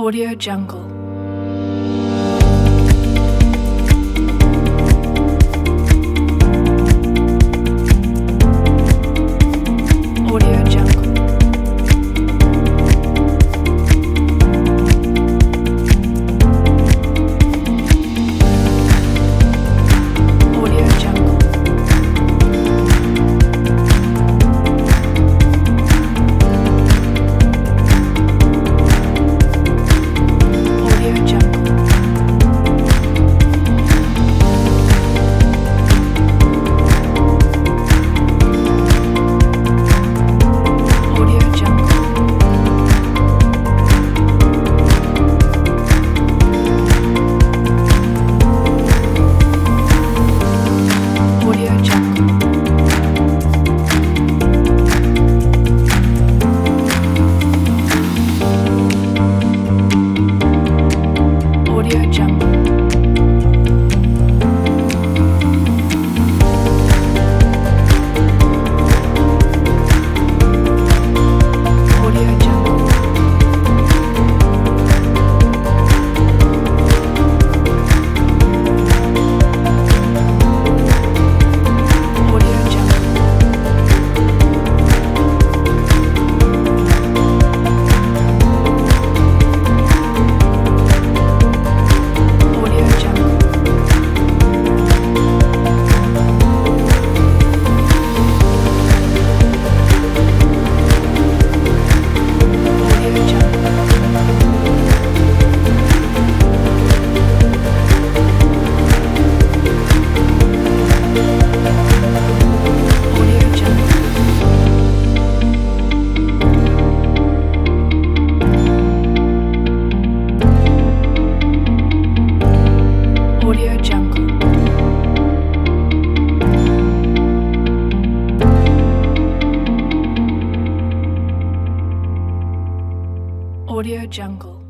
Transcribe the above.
Audio Jungle. Audio Jungle. Audio Jungle. Audio Jungle. Audio Jungle. Audio Jungle. Audio Jungle. Audio Jungle. Audio Jungle. Audio Jungle. Audio Jungle. Audio Jungle. Audio Jungle. Audio Jungle.